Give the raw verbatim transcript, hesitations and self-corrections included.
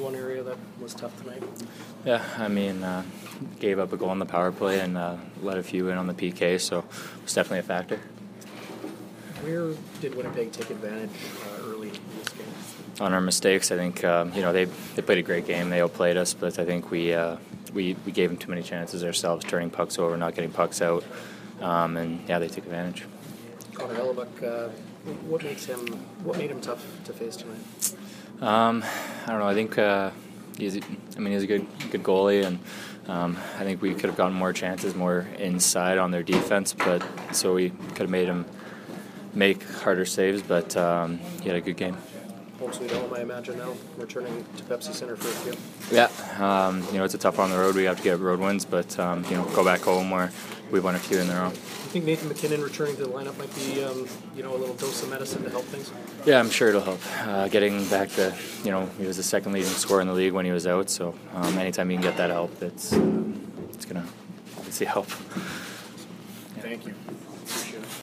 one area that was tough tonight? Yeah, I mean, uh, gave up a goal on the power play and uh, let a few in on the P K, so it's definitely a factor. Where did Winnipeg take advantage uh, early in this game? On our mistakes, I think um, you know they they played a great game. They outplayed us, but I think we uh, we we gave them too many chances ourselves, turning pucks over, not getting pucks out, um, and yeah, they took advantage. Connor Hellebuyck, uh, what makes him what made him tough to face tonight? Um, I don't know. I think uh, he's I mean he's a good good goalie, and um, I think we could have gotten more chances, more inside on their defense, but so we could have made him make harder saves. But um, he had a good game. Home sweet home, I imagine now, returning to Pepsi Center for a few. Yeah, um, you know it's a tough one on the road. We have to get road wins, but um, you know go back home where we've won a few in a row. You think Nathan MacKinnon returning to the lineup might be, um, you know, a little dose of medicine to help things? Yeah, I'm sure it'll help. Uh, getting back to, you know, he was the second leading scorer in the league when he was out, so um, anytime you can get that help, it's uh, it's gonna obviously help. Thank you.